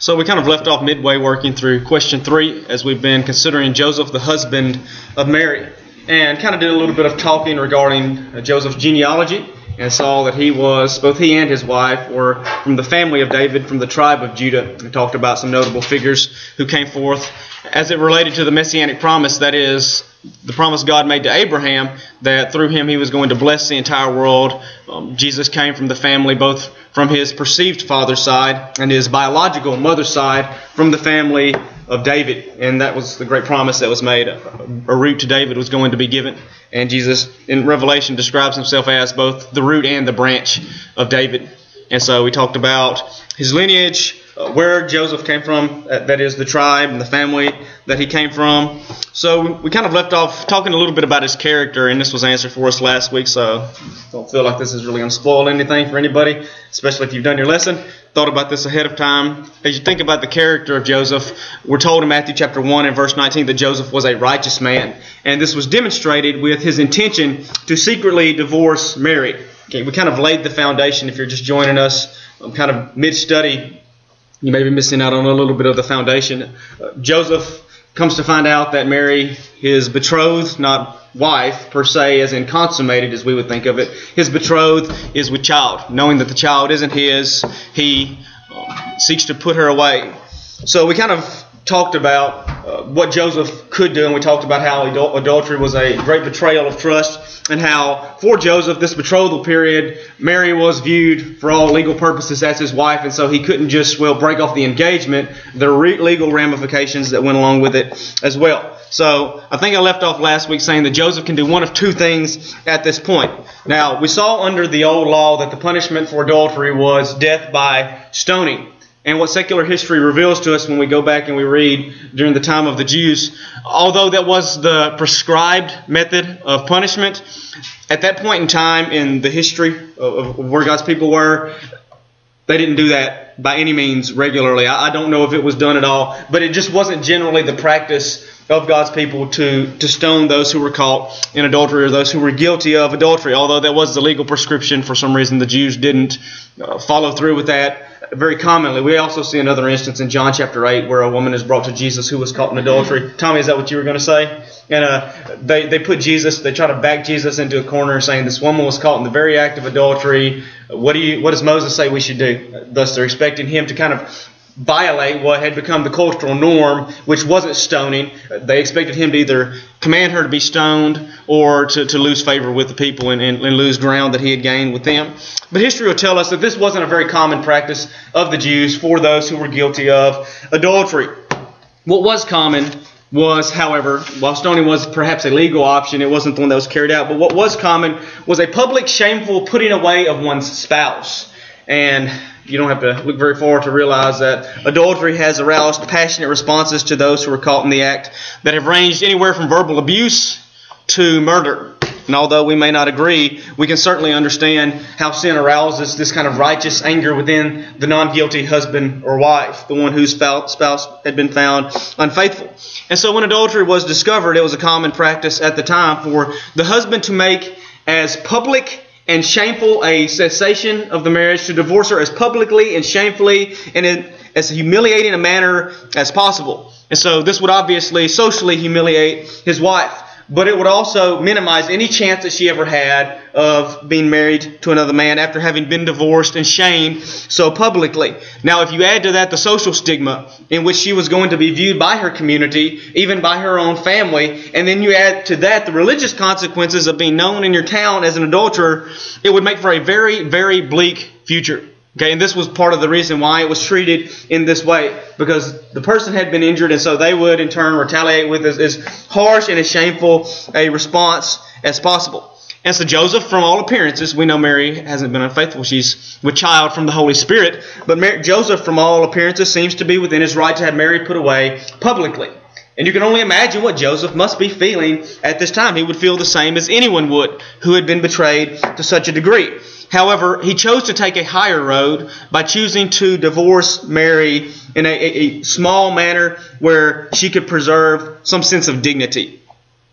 So we kind of left off midway working through question 3 as we've been considering Joseph, the husband of Mary, and kind of did a little bit of talking regarding Joseph's genealogy and saw that both he and his wife were from the family of David, from the tribe of Judah. We talked about some notable figures who came forth as it related to the messianic promise, that is, the promise God made to Abraham that through him he was going to bless the entire world. Jesus came from the family, both from his perceived father's side and his biological mother's side, from the family of David. And that was the great promise that was made. A root to David was going to be given. And Jesus in Revelation describes himself as both the root and the branch of David. And so we talked about his lineage, where Joseph came from, that is the tribe and the family that he came from. So we kind of left off talking a little bit about his character, and this was answered for us last week, so don't feel like this is really going to spoil anything for anybody, especially if you've done your lesson. Thought about this ahead of time. As you think about the character of Joseph, we're told in Matthew chapter 1 and verse 19 that Joseph was a righteous man, and this was demonstrated with his intention to secretly divorce Mary. Okay, we kind of laid the foundation. If you're just joining us, kind of mid-study, you may be missing out on a little bit of the foundation. Joseph comes to find out that Mary, his betrothed, not wife per se, as in consummated as we would think of it, his betrothed is with child. Knowing that the child isn't his, he seeks to put her away. So we kind of talked about what Joseph could do, and we talked about how adultery was a great betrayal of trust, and how for Joseph, this betrothal period, Mary was viewed for all legal purposes as his wife, and so he couldn't just, break off the engagement. There are legal ramifications that went along with it as well. So I think I left off last week saying that Joseph can do one of two things at this point. Now, we saw under the old law that the punishment for adultery was death by stoning. And what secular history reveals to us when we go back and we read during the time of the Jews, although that was the prescribed method of punishment, at that point in time in the history of where God's people were, they didn't do that by any means regularly. I don't know if it was done at all, but it just wasn't generally the practice of God's people to stone those who were caught in adultery or those who were guilty of adultery. Although that was the legal prescription, for some reason the Jews didn't follow through with that very commonly. We also see another instance in John chapter 8 where a woman is brought to Jesus who was caught in adultery. Tommy, is that what you were going to say? And they try to back Jesus into a corner saying this woman was caught in the very act of adultery. What does Moses say we should do? Thus they're expecting him to kind of violate what had become the cultural norm, which wasn't stoning. They expected him to either command her to be stoned or to lose favor with the people and lose ground that he had gained with them. But history will tell us that this wasn't a very common practice of the Jews for those who were guilty of adultery. What was common was, however, while stoning was perhaps a legal option, it wasn't the one that was carried out, but what was common was a public shameful putting away of one's spouse. And you don't have to look very far to realize that adultery has aroused passionate responses to those who are caught in the act that have ranged anywhere from verbal abuse to murder. And although we may not agree, we can certainly understand how sin arouses this kind of righteous anger within the non-guilty husband or wife, the one whose spouse had been found unfaithful. And so when adultery was discovered, it was a common practice at the time for the husband to make as public and shameful a cessation of the marriage, to divorce her as publicly and shamefully and in as humiliating a manner as possible. And so this would obviously socially humiliate his wife, but it would also minimize any chance that she ever had of being married to another man after having been divorced and shamed so publicly. Now, if you add to that the social stigma in which she was going to be viewed by her community, even by her own family, and then you add to that the religious consequences of being known in your town as an adulterer, it would make for a very, very bleak future. Okay, and this was part of the reason why it was treated in this way, because the person had been injured, and so they would in turn retaliate with as harsh and as shameful a response as possible. And so Joseph, from all appearances, we know Mary hasn't been unfaithful. She's with child from the Holy Spirit. But Joseph, from all appearances, seems to be within his right to have Mary put away publicly. And you can only imagine what Joseph must be feeling at this time. He would feel the same as anyone would who had been betrayed to such a degree. However, he chose to take a higher road by choosing to divorce Mary in a small manner where she could preserve some sense of dignity.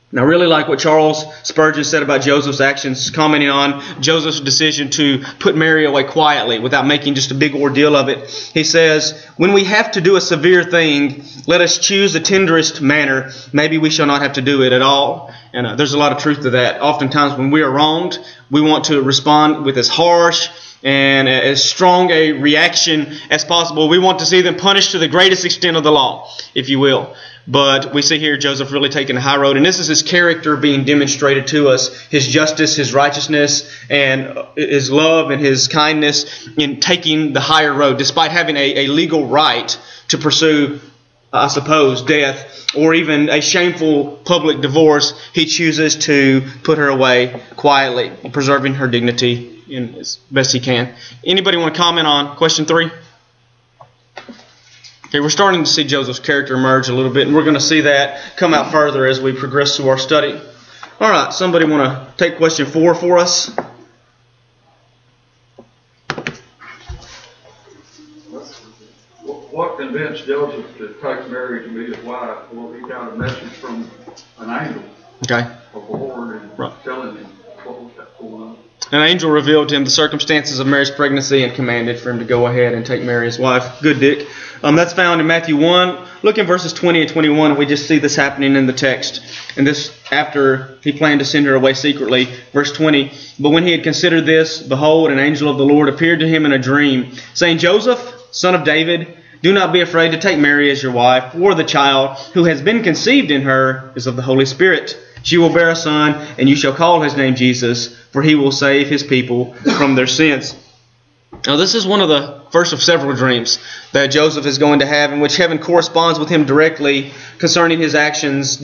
Now, I really like what Charles Spurgeon said about Joseph's actions, commenting on Joseph's decision to put Mary away quietly without making just a big ordeal of it. He says, "When we have to do a severe thing, let us choose the tenderest manner. Maybe we shall not have to do it at all." And there's a lot of truth to that. Oftentimes when we are wronged, we want to respond with as harsh and as strong a reaction as possible. We want to see them punished to the greatest extent of the law, if you will. But we see here Joseph really taking the high road. And this is his character being demonstrated to us. His justice, his righteousness, and his love and his kindness in taking the higher road. Despite having a legal right to pursue, I suppose, death or even a shameful public divorce, he chooses to put her away quietly, preserving her dignity as best he can. Anybody want to comment on question 3? Okay, we're starting to see Joseph's character emerge a little bit, and we're going to see that come out further as we progress through our study. All right, somebody want to take question 4 for us? What convinced Joseph to take Mary to be his wife? Well, he got a message from an angel of the Lord and telling him what was going on. An angel revealed to him the circumstances of Mary's pregnancy and commanded for him to go ahead and take Mary as wife. Good, Dick. That's found in Matthew 1. Look in verses 20 and 21. We just see this happening in the text. And this after he planned to send her away secretly. Verse 20. "But when he had considered this, behold, an angel of the Lord appeared to him in a dream, saying, Joseph, son of David, do not be afraid to take Mary as your wife, for the child who has been conceived in her is of the Holy Spirit. She will bear a son, and you shall call his name Jesus, for he will save his people from their sins." Now, this is one of the first of several dreams that Joseph is going to have, in which heaven corresponds with him directly concerning his actions,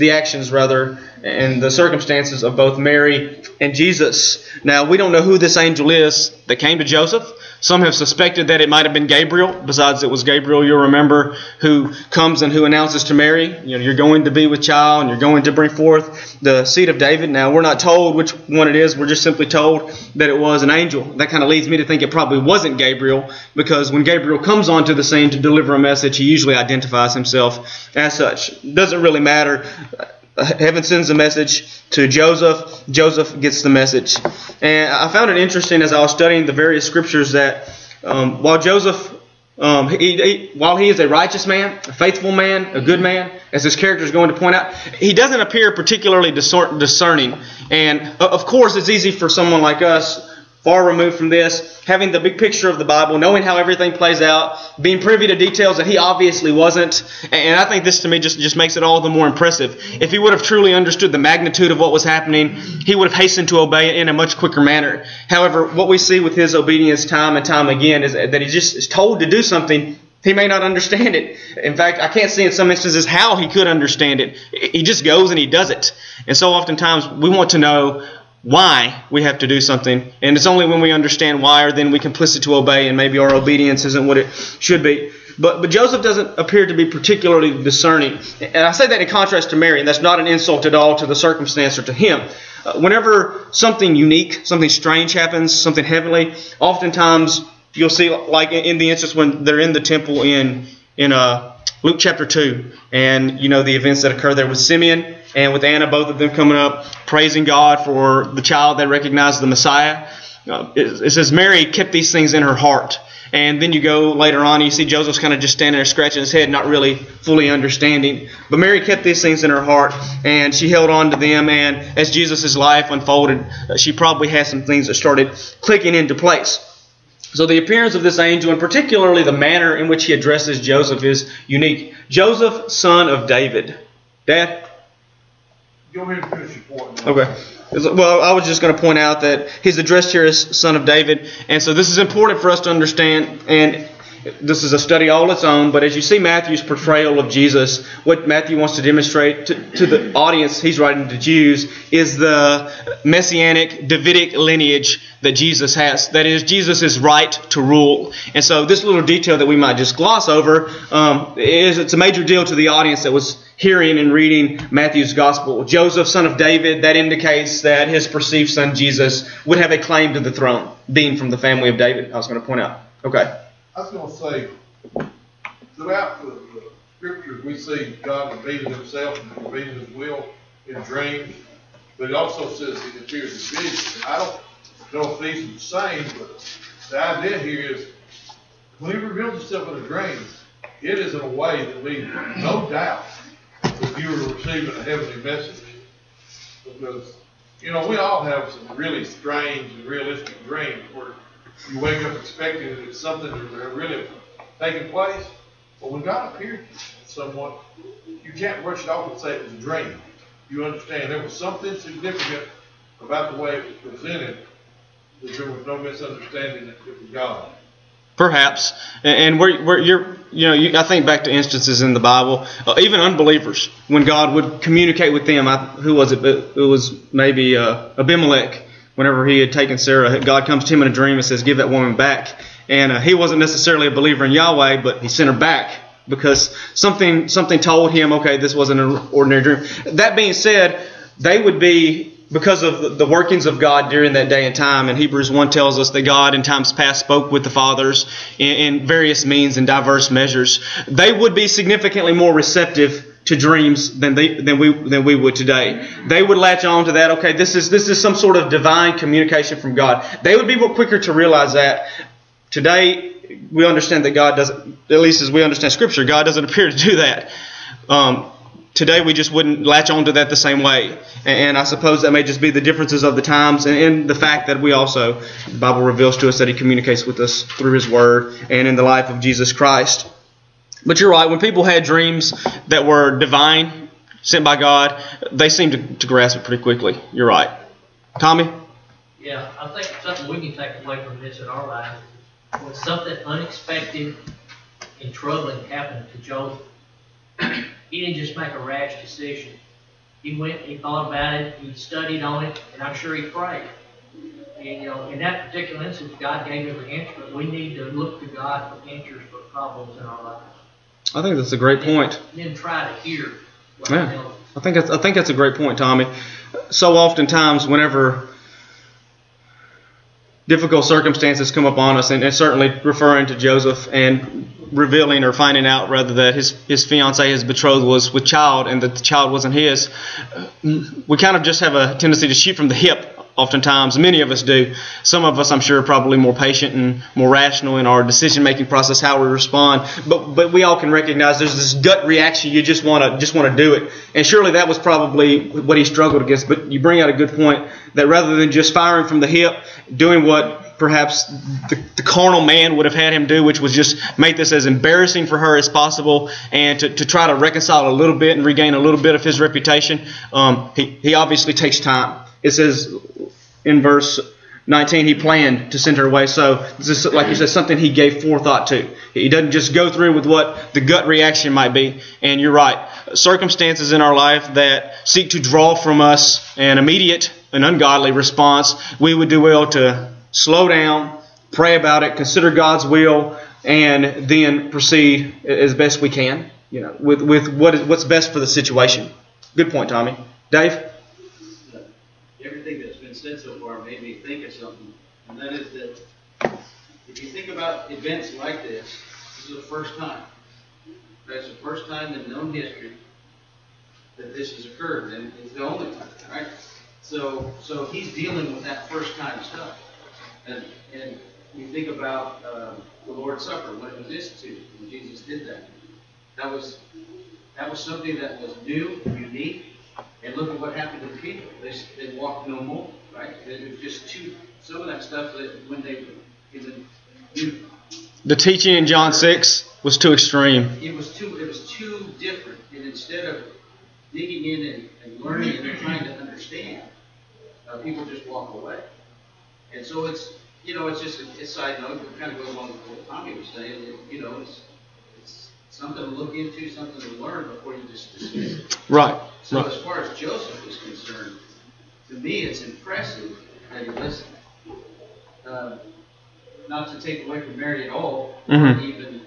and the circumstances of both Mary and Jesus. Now, we don't know who this angel is that came to Joseph. Some have suspected that it might have been Gabriel. Besides, it was Gabriel, you'll remember, who comes and who announces to Mary, you're going to be with child and you're going to bring forth the seed of David. Now, we're not told which one it is. We're just simply told that it was an angel. That kind of leads me to think it probably wasn't Gabriel, because when Gabriel comes onto the scene to deliver a message, he usually identifies himself as such. It doesn't really matter. Heaven sends a message to Joseph. Joseph gets the message. And I found it interesting as I was studying the various scriptures that while Joseph, while he is a righteous man, a faithful man, a good man, as his character is going to point out, he doesn't appear particularly discerning. And of course, it's easy for someone like us, far removed from this, having the big picture of the Bible, knowing how everything plays out, being privy to details that he obviously wasn't. And I think this to me just makes it all the more impressive. If he would have truly understood the magnitude of what was happening, he would have hastened to obey it in a much quicker manner. However, what we see with his obedience time and time again is that he just is told to do something. He may not understand it. In fact, I can't see in some instances how he could understand it. He just goes and he does it. And so oftentimes we want to know why we have to do something. And it's only when we understand why are then we complicit to obey, and maybe our obedience isn't what it should be. But Joseph doesn't appear to be particularly discerning. And I say that in contrast to Mary, and that's not an insult at all to the circumstance or to him. Whenever something unique, something strange happens, something heavenly, oftentimes you'll see, like in the instance when they're in the temple in Luke chapter 2, and the events that occur there with Simeon and with Anna, both of them coming up, praising God for the child they recognize the Messiah. It says Mary kept these things in her heart. And then you go later on, and you see Joseph's kind of just standing there scratching his head, not really fully understanding. But Mary kept these things in her heart, and she held on to them. And as Jesus' life unfolded, she probably had some things that started clicking into place. So the appearance of this angel, and particularly the manner in which he addresses Joseph, is unique. Joseph, son of David. Dad? Go ahead and finish your point. Okay. Well, I was just going to point out that he's addressed here as son of David. And so this is important for us to understand. And this is a study all its own. But as you see Matthew's portrayal of Jesus, what Matthew wants to demonstrate to the audience he's writing to Jews is the messianic Davidic lineage that Jesus has. That is, Jesus' right to rule. And so this little detail that we might just gloss over it's a major deal to the audience that was hearing and reading Matthew's gospel. Joseph, son of David, that indicates that his perceived son Jesus would have a claim to the throne, being from the family of David. I was going to point out. Okay. I was going to say, throughout the scriptures we see God revealing himself and revealing his will. in dreams, but it also says he appears in visions. And I don't know if these are the same, but the idea here is when he reveals himself in a dream, it is in a way that leaves no doubt that you are receiving a heavenly message. Because, we all have some really strange and realistic dreams where you wake up expecting that it's something that really taking place. But when God appears to someone, you can't brush it off and say it was a dream. You understand there was something significant about the way it was presented, that there was no misunderstanding that it was God. Perhaps, and I think back to instances in the Bible, even unbelievers, when God would communicate with them. Who was it? It was maybe Abimelech. Whenever he had taken Sarah, God comes to him in a dream and says, "Give that woman back." And he wasn't necessarily a believer in Yahweh, but he sent her back because something told him, okay, this wasn't an ordinary dream. That being said, they would be, because of the workings of God during that day and time, and Hebrews 1 tells us that God in times past spoke with the fathers in various means and diverse measures. They would be significantly more receptive to dreams than we would today. They would latch on to that. Okay, this is some sort of divine communication from God. They would be more quicker to realize that. Today, we understand that God doesn't, at least as we understand Scripture, God doesn't appear to do that. Today we just wouldn't latch on to that the same way. And I suppose that may just be the differences of the times and the fact that the Bible reveals to us that He communicates with us through His Word and in the life of Jesus Christ. But you're right, when people had dreams that were divine, sent by God, they seemed to grasp it pretty quickly. You're right. Tommy? Yeah, I think something we can take away from this in our lives, when something unexpected and troubling happened to Joseph, he didn't just make a rash decision. He went, he thought about it, he studied on it, and I'm sure he prayed. And in that particular instance, God gave him the answer, but we need to look to God for answers for problems in our lives. I think that's a great point. And then try to hear what He tells us. I think that's a great point, Tommy. So oftentimes, whenever difficult circumstances come upon us, and certainly referring to Joseph and revealing or finding out rather that his fiancée, his betrothed, was with child and that the child wasn't his, we kind of just have a tendency to shoot from the hip. Oftentimes, many of us do. Some of us, I'm sure, are probably more patient and more rational in our decision-making process, how we respond. But we all can recognize there's this gut reaction. You just want to do it. And surely that was probably what he struggled against. But you bring out a good point that rather than just firing from the hip, doing what perhaps the carnal man would have had him do, which was just make this as embarrassing for her as possible, and to try to reconcile a little bit and regain a little bit of his reputation, he obviously takes time. It says in verse 19, he planned to send her away. So this is, like you said, something he gave forethought to. He doesn't just go through with what the gut reaction might be. And you're right. Circumstances in our life that seek to draw from us an immediate and ungodly response, we would do well to slow down, pray about it, consider God's will, and then proceed as best we can, with what's best for the situation. Good point, Tommy. Dave? Everything that's been said so far made me think of something, and that is that if you think about events like this is the first time. That's the first time in known history that this has occurred, and it's the only time, right? So he's dealing with that first time stuff, and you think about the Lord's Supper when it was instituted, when Jesus did that. That was something that was new, unique. And look at what happened to the people. They walked no more, right? It was just some of that stuff that when they knew. The teaching in John 6 was too extreme. It was too different. And instead of digging in and learning and trying to understand, people just walk away. And so it's just a side note. It kind of goes along with what Tommy was saying. It's something to look into, something to learn before you just dismiss it. Right. So as far as Joseph is concerned, to me it's impressive that he listened. Not to take away from Mary at all, even.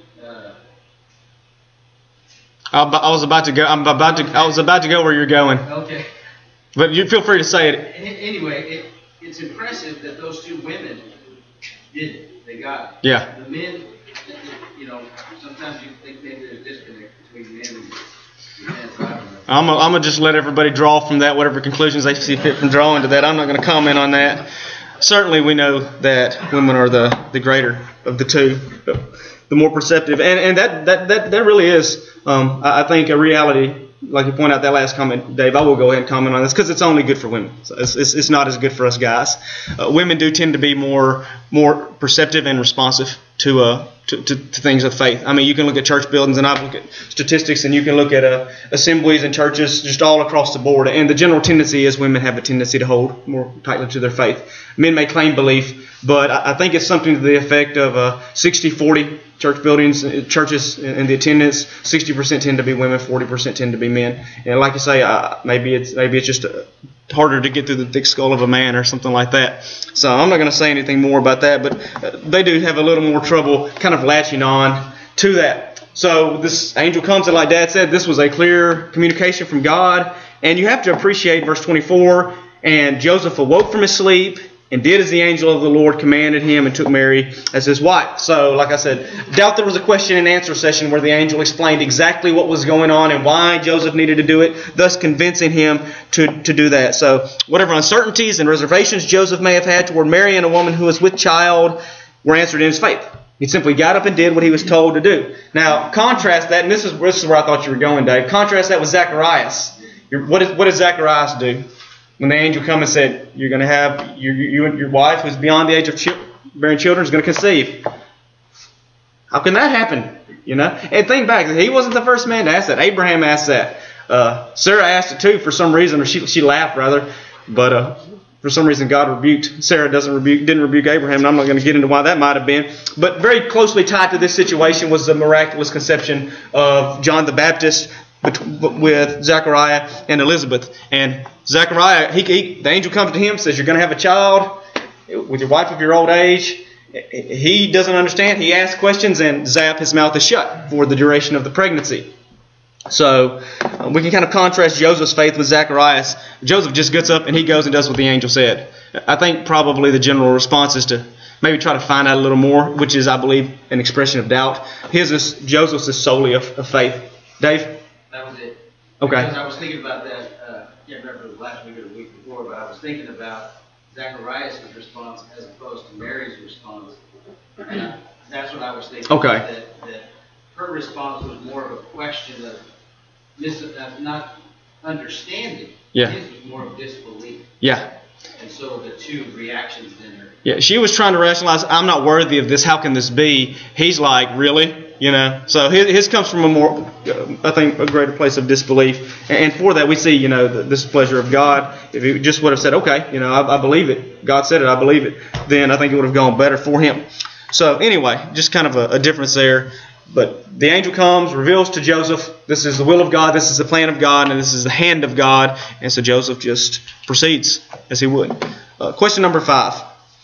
I was about to go. I was about to go where you're going. Okay. But you feel free to say it. Anyway, it's impressive that those two women did it. They got it. Yeah. The men, sometimes you think maybe there's a disconnect between men and women. I'm gonna just let everybody draw from that whatever conclusions they see fit from drawing to that. I'm not going to comment on that. Certainly, we know that women are the greater of the two, the more perceptive, and that really is, I think, a reality. Like you point out that last comment, Dave, I will go ahead and comment on this because it's only good for women. So it's not as good for us guys. Women do tend to be more perceptive and responsive to things of faith. I mean, you can look at church buildings, and I look at statistics, and you can look at assemblies and churches just all across the board. And the general tendency is women have a tendency to hold more tightly to their faith. Men may claim belief, but I think it's something to the effect of 60-40 church buildings, churches, and the attendance. 60% tend to be women, 40% tend to be men. And like you say, maybe it's just harder to get through the thick skull of a man or something like that. So I'm not going to say anything more about that, but they do have a little more trouble kind of latching on to that. So this angel comes, and like Dad said, this was a clear communication from God. And you have to appreciate verse 24, and Joseph awoke from his sleep and did as the angel of the Lord commanded him, and took Mary as his wife. So, like I said, doubt there was a question and answer session where the angel explained exactly what was going on and why Joseph needed to do it, thus convincing him to do that. So, whatever uncertainties and reservations Joseph may have had toward Mary and a woman who was with child were answered in his faith. He simply got up and did what he was told to do. Now, contrast that, and this is where I thought you were going, Dave. Contrast that with Zacharias. What did Zacharias do? When the angel come and said, you're going to have your wife who's beyond the age of bearing children is going to conceive. How can that happen? You know? And think back, he wasn't the first man to ask that. Abraham asked that. Sarah asked it too for some reason, or she laughed rather. But for some reason God rebuked. Sarah didn't rebuke Abraham, and I'm not going to get into why that might have been. But very closely tied to this situation was the miraculous conception of John the Baptist with Zechariah and Elizabeth. And Zechariah, the angel comes to him, says, you're going to have a child with your wife of your old age. He doesn't understand. He asks questions, and zap, his mouth is shut for the duration of the pregnancy. So we can kind of contrast Joseph's faith with Zacharias. Joseph just gets up and he goes and does what the angel said. I think probably the general response is to maybe try to find out a little more, which is, I believe, an expression of doubt. Joseph's is solely of faith. Dave? That was it. Okay. Because I was thinking about that, I can't remember if it was last week or the week before, but I was thinking about Zacharias' response as opposed to Mary's response. And that's what I was thinking. Okay. That her response was more of a question of not understanding. Yeah. His was more of disbelief. Yeah. And so the two reactions in her. Yeah, she was trying to rationalize, I'm not worthy of this, how can this be? He's like, really? You know, so his comes from a more, I think, a greater place of disbelief. And for that, we see, the displeasure of God. If he just would have said, okay, I believe it. God said it, I believe it. Then I think it would have gone better for him. So anyway, just kind of a difference there. But the angel comes, reveals to Joseph, this is the will of God, this is the plan of God, and this is the hand of God. And so Joseph just proceeds as he would. Question number 5.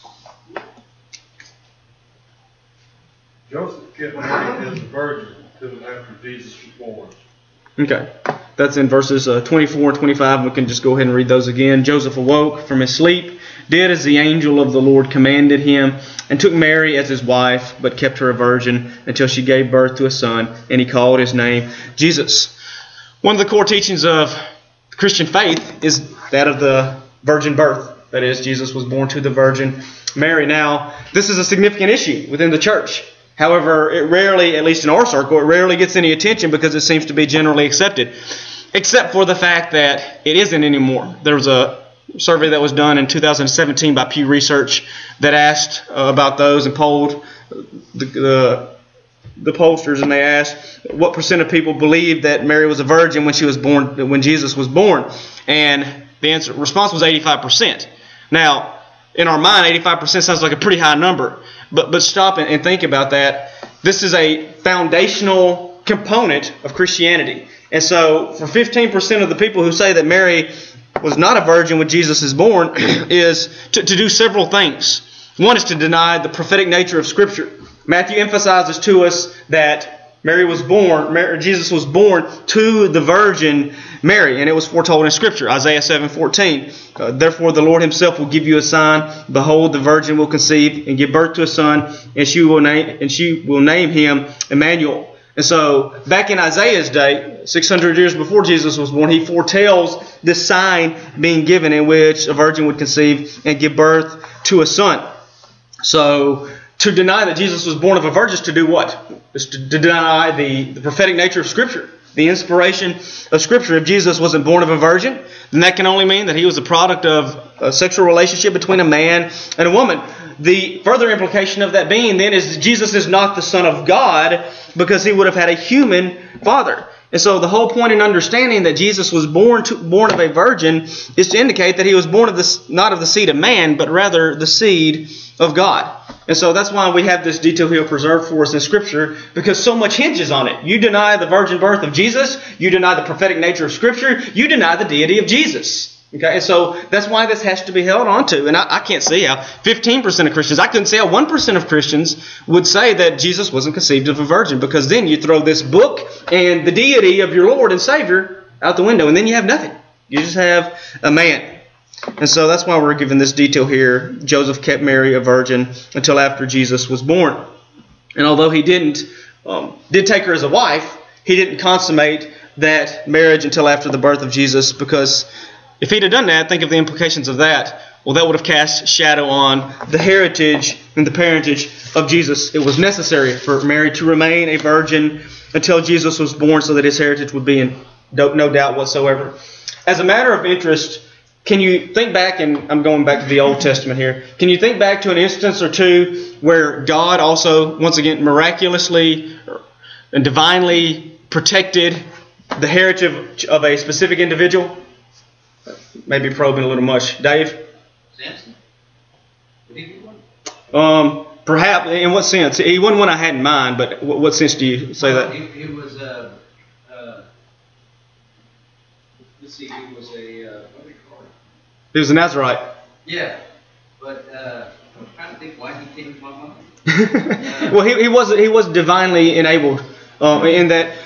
Joseph kept Mary as a virgin until after Jesus was born. Okay. That's in verses 24 and 25. We can just go ahead and read those again. Joseph awoke from his sleep, did as the angel of the Lord commanded him, and took Mary as his wife, but kept her a virgin until she gave birth to a son, and he called his name Jesus. One of the core teachings of Christian faith is that of the virgin birth. That is, Jesus was born to the Virgin Mary. Now, this is a significant issue within the church. However, it rarely, at least in our circle, it rarely gets any attention because it seems to be generally accepted, except for the fact that it isn't anymore. There was a survey that was done in 2017 by Pew Research that asked about those and polled the pollsters, and they asked what percent of people believed that Mary was a virgin when she was born, when Jesus was born, and the response was 85%. Now, in our mind, 85% sounds like a pretty high number, but stop and think about that. This is a foundational component of Christianity, and so for 15% of the people who say that Mary was not a virgin when Jesus is born is to do several things. One is to deny the prophetic nature of Scripture. Matthew emphasizes to us that Jesus was born to the Virgin Mary, and it was foretold in Scripture. Isaiah 7:14. Therefore the Lord himself will give you a sign. Behold, the virgin will conceive and give birth to a son, and she will name him Emmanuel. And so back in Isaiah's day, 600 years before Jesus was born, he foretells this sign being given in which a virgin would conceive and give birth to a son. So, to deny that Jesus was born of a virgin is to do what? Is to deny the prophetic nature of Scripture, the inspiration of Scripture. If Jesus wasn't born of a virgin, then that can only mean that he was a product of a sexual relationship between a man and a woman. The further implication of that being then is that Jesus is not the Son of God because he would have had a human father. And so the whole point in understanding that Jesus was born of a virgin is to indicate that he was born of not of the seed of man, but rather the seed of God. And so that's why we have this detail here preserved for us in Scripture, because so much hinges on it. You deny the virgin birth of Jesus, you deny the prophetic nature of Scripture, you deny the deity of Jesus. Okay, and so that's why this has to be held on to. And I can't see how 15% of Christians, I couldn't see how 1% of Christians would say that Jesus wasn't conceived of a virgin, because then you throw this book and the deity of your Lord and Savior out the window, and then you have nothing. You just have a man. And so that's why we're given this detail here. Joseph kept Mary a virgin until after Jesus was born. And although he did take her as a wife, he didn't consummate that marriage until after the birth of Jesus, because if he'd have done that, think of the implications of that. Well, that would have cast shadow on the heritage and the parentage of Jesus. It was necessary for Mary to remain a virgin until Jesus was born so that his heritage would be in no doubt whatsoever. As a matter of interest, can you think back, and I'm going back to the Old Testament here, can you think back to an instance or two where God also, once again, miraculously and divinely protected the heritage of a specific individual? Maybe probing a little much. Dave? Samson. Did he do one? Perhaps. In what sense? He wasn't one I had in mind, but what sense do you say that? He was let's see, he was a what do we call it? He was a Nazarite. Yeah, but I'm trying to think why he came to my mind. Well, he was divinely enabled in that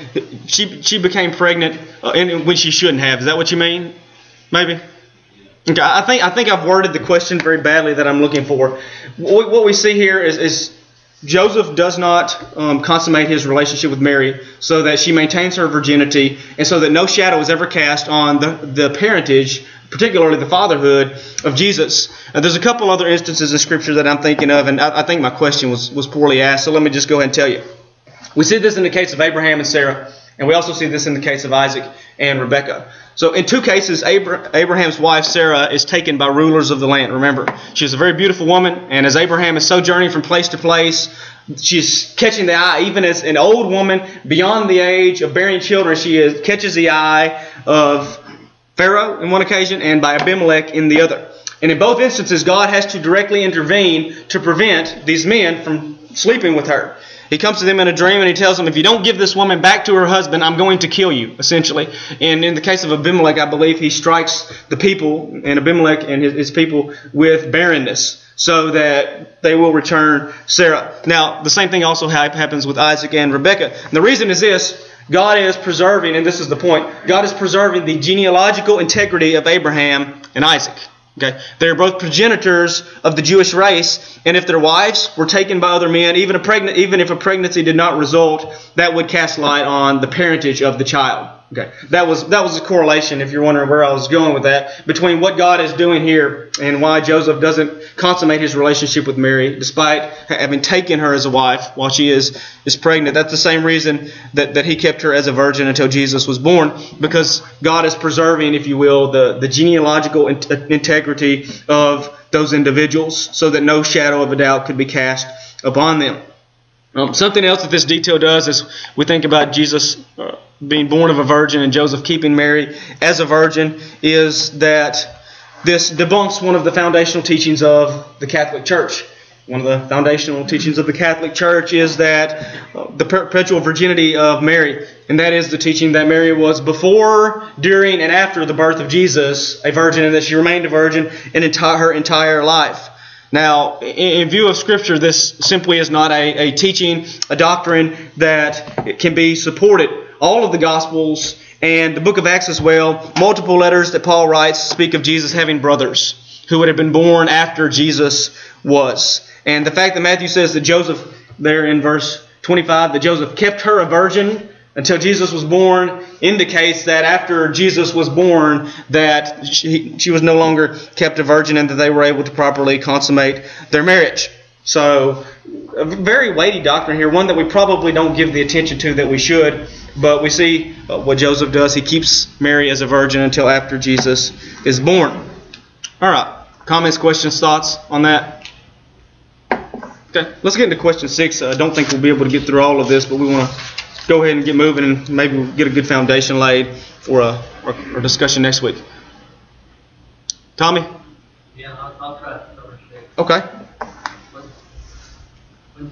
she became pregnant when she shouldn't have. Is that what you mean? Maybe. Okay, I think I've worded the question very badly that I'm looking for. What we see here is Joseph does not consummate his relationship with Mary so that she maintains her virginity and so that no shadow is ever cast on the parentage, particularly the fatherhood of Jesus. There's a couple other instances in Scripture that I'm thinking of, and I think my question was poorly asked, so let me just go ahead and tell you. We see this in the case of Abraham and Sarah, and we also see this in the case of Isaac and Rebekah. So in two cases, Abraham's wife Sarah is taken by rulers of the land. Remember, she was a very beautiful woman, and as Abraham is sojourning from place to place, she's catching the eye. Even as an old woman beyond the age of bearing children, she catches the eye of Pharaoh in one occasion and by Abimelech in the other. And in both instances, God has to directly intervene to prevent these men from sleeping with her. He comes to them in a dream and he tells them, if you don't give this woman back to her husband, I'm going to kill you, essentially. And in the case of Abimelech, I believe he strikes the people, and Abimelech and his people, with barrenness so that they will return Sarah. Now, the same thing also happens with Isaac and Rebekah. And the reason is this: God is preserving, and this is the point, God is preserving the genealogical integrity of Abraham and Isaac. Okay, they're both progenitors of the Jewish race, and if their wives were taken by other men, even if a pregnancy did not result, that would cast light on the parentage of the child. Okay, that was a correlation, if you're wondering where I was going with that, between what God is doing here and why Joseph doesn't consummate his relationship with Mary, despite having taken her as a wife while she is pregnant. That's the same reason that he kept her as a virgin until Jesus was born, because God is preserving, if you will, the genealogical integrity of those individuals so that no shadow of a doubt could be cast upon them. Something else that this detail does is we think about Jesus being born of a virgin and Joseph keeping Mary as a virgin, is that this debunks one of the foundational teachings of the Catholic Church. One of the foundational teachings of the Catholic Church is that the perpetual virginity of Mary, and that is the teaching that Mary was before, during, and after the birth of Jesus a virgin, and that she remained a virgin in her entire life. Now, in view of Scripture, this simply is not a teaching, a doctrine that can be supported. All of the Gospels and the book of Acts as well, multiple letters that Paul writes speak of Jesus having brothers who would have been born after Jesus was. And the fact that Matthew says that Joseph, there in verse 25, that Joseph kept her a virgin until Jesus was born indicates that after Jesus was born that she was no longer kept a virgin and that they were able to properly consummate their marriage. So a very weighty doctrine here, one that we probably don't give the attention to that we should, but we see what Joseph does. He keeps Mary as a virgin until after Jesus is born. All right. Comments, questions, thoughts on that? Okay, let's get into question 6. I don't think we'll be able to get through all of this, but we want to go ahead and get moving and maybe we'll get a good foundation laid for our discussion next week. Tommy? Yeah, I'll try to cover 6. Okay. When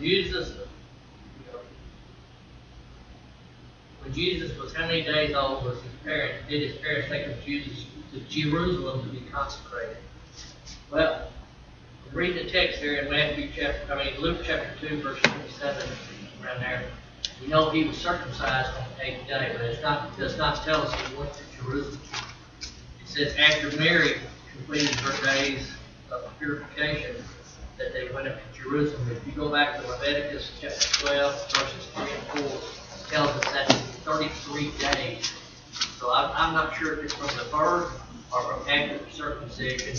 Jesus was how many days old did his parents take him to Jerusalem to be consecrated? Well, read the text there in Luke chapter 2, verse 27, around there. We know he was circumcised on the 8th day, but it does not tell us he went to Jerusalem. It says after Mary completed her days of purification, that they went up to Jerusalem. If you go back to Leviticus chapter 12, verses 3 and 4, it tells us that's 33 days. So I'm not sure if it's from the birth or from after the circumcision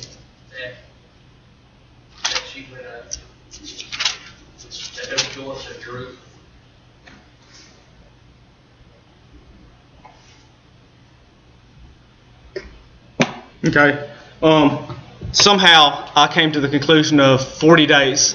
that she went up, that those doors to Jerusalem. Okay. Somehow I came to the conclusion of 40 days.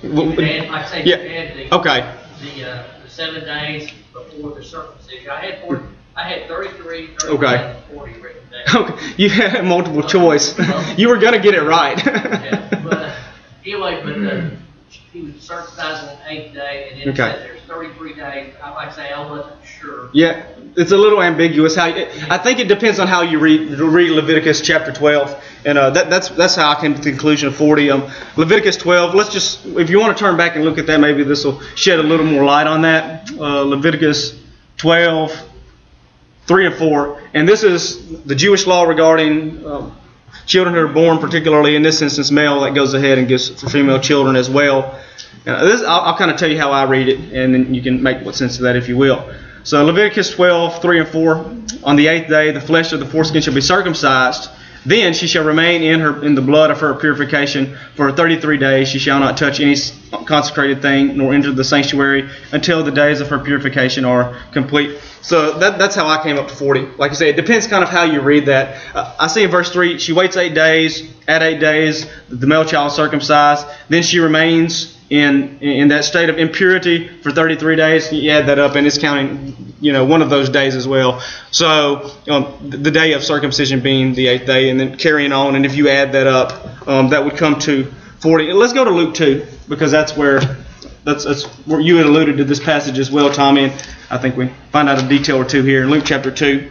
The 7 days before the circumcision. I had 33, 39, and 40 written down. Okay. You had multiple choice. You were going to get it right. Yeah, but anyway, he was circumcised on the 8th day, and then it said there's 33 days. I wasn't sure. Yeah, it's a little ambiguous. I think it depends on how you read Leviticus chapter 12, and that's how I came to the conclusion of 40. Leviticus 12. If you want to turn back and look at that, maybe this will shed a little more light on that. Leviticus 12, 3 and 4, and this is the Jewish law regarding children who are born, particularly in this instance male, that goes ahead and gives for female children as well. I'll kind of tell you how I read it, and then you can make what sense of that if you will. So Leviticus 12, 3 and 4, on the 8th day the flesh of the foreskin shall be circumcised. Then she shall remain in the blood of her purification for 33 days. She shall not touch any consecrated thing, nor enter the sanctuary until the days of her purification are complete. So that's how I came up to 40. Like I say, it depends kind of how you read that. I see in verse 3, she waits 8 days. At 8 days, the male child is circumcised. Then she remains in that state of impurity for 33 days. You add that up, and it's counting, one of those days as well. So the day of circumcision being the 8th day, and then carrying on. And if you add that up, that would come to 40. Let's go to Luke 2, because that's where you had alluded to this passage as well, Tommy. And I think we find out a detail or two here in Luke chapter 2.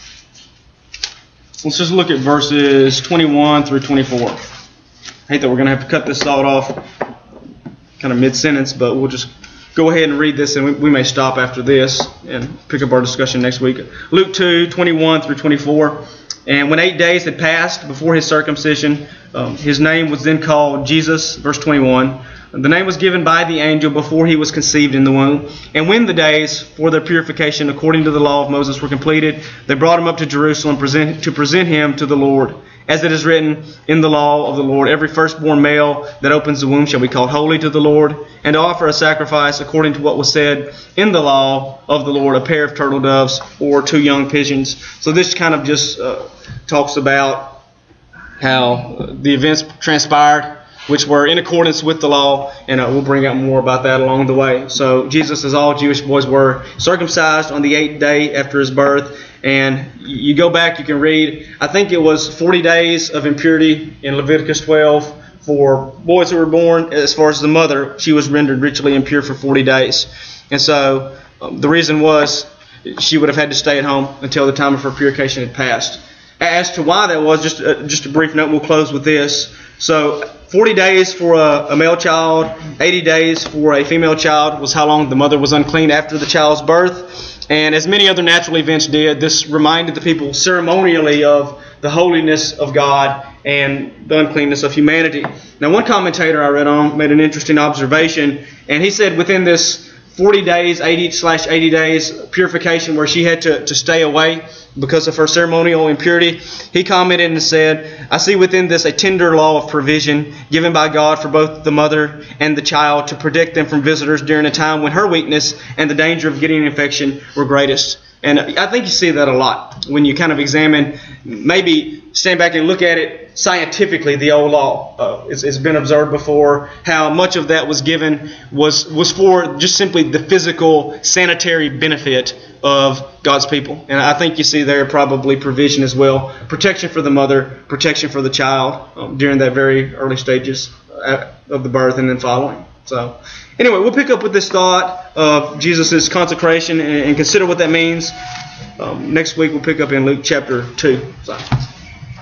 Let's just look at verses 21 through 24. I hate that we're going to have to cut this thought off kind of mid-sentence, but we'll just go ahead and read this, and we may stop after this and pick up our discussion next week. Luke 2, 21 through 24. And when 8 days had passed before his circumcision, his name was then called Jesus, verse 21. The name was given by the angel before he was conceived in the womb. And when the days for their purification according to the law of Moses were completed, they brought him up to Jerusalem to present him to the Lord. As it is written in the law of the Lord, every firstborn male that opens the womb shall be called holy to the Lord, and to offer a sacrifice according to what was said in the law of the Lord, a pair of turtle doves or 2 young pigeons. So this kind of just talks about how the events transpired, which were in accordance with the law, and we'll bring out more about that along the way. So Jesus, as all Jewish boys were, circumcised on the 8th day after his birth. And you go back, you can read, I think it was 40 days of impurity in Leviticus 12 for boys who were born. As far as the mother, she was rendered ritually impure for 40 days. And so the reason was she would have had to stay at home until the time of her purification had passed. As to why that was, just a brief note, we'll close with this. So 40 days for a male child, 80 days for a female child was how long the mother was unclean after the child's birth. And as many other natural events did, this reminded the people ceremonially of the holiness of God and the uncleanness of humanity. Now, one commentator I read on made an interesting observation, and he said within this 40 days, 80/80 days purification where she had to stay away because of her ceremonial impurity, he commented and said, I see within this a tender law of provision given by God for both the mother and the child to protect them from visitors during a time when her weakness and the danger of getting an infection were greatest. And I think you see that a lot when you kind of examine, maybe stand back and look at it scientifically, the old law. It's been observed before how much of that was given was for just simply the physical sanitary benefit of God's people. And I think you see there probably provision as well. Protection for the mother, protection for the child during that very early stages of the birth and then following. So anyway, we'll pick up with this thought of Jesus' consecration and consider what that means. Next week we'll pick up in Luke chapter 2. So.